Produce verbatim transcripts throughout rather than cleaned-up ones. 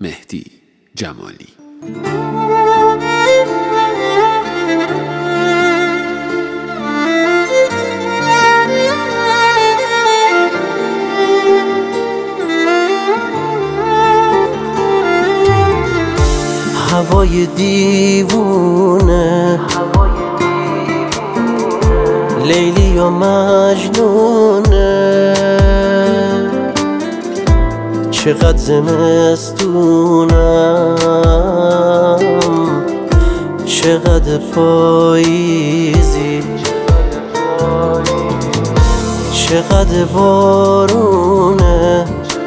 مهدی جمالی. هوای دیوونه، لیلی و مجنونه، چقدر زمستونم، چقدر پاییزی، چقدر بارونه،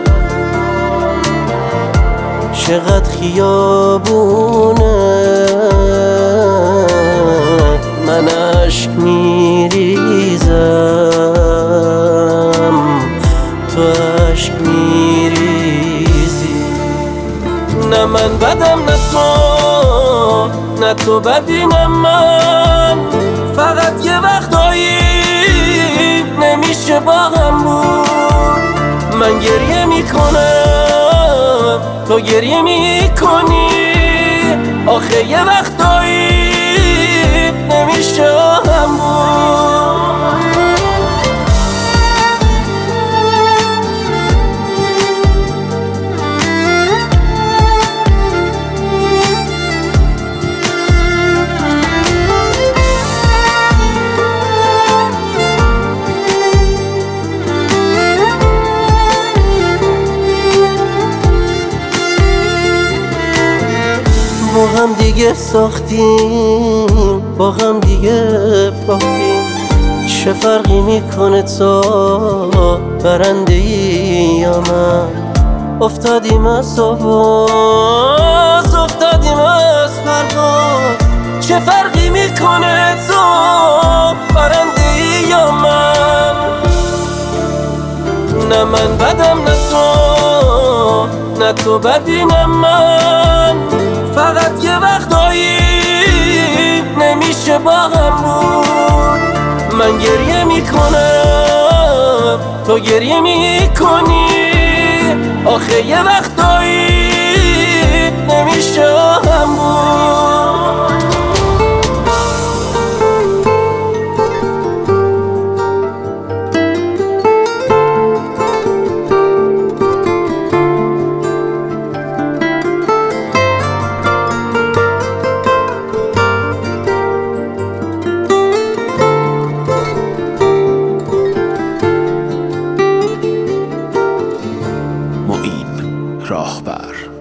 چقدر خیابونه. من عشق میریزم، تو عشق میریزی. نه من بدم نه تو، نه تو بدی نه من، فقط یه وقتایی نمیشه با هم بود. من گریه میکنم، تو گریه میکنی، آخه یه وقتایی نمیشه هم بود. با هم دیگه ساختیم، با هم دیگه باختیم، چه فرقی میکنه تو برنده ای یا من؟ افتادیم از آواز، افتادیم از پرواز، چه فرقی میکنه تو برنده ای یا من؟ نه من بدم نه تو، نه تو بدی نه من، فقط یه وقتایی نمیشه با هم بود. من گریه میکنم، تو گریه میکنی، آخه یه وقتایی نمیشه هم بود. راهبر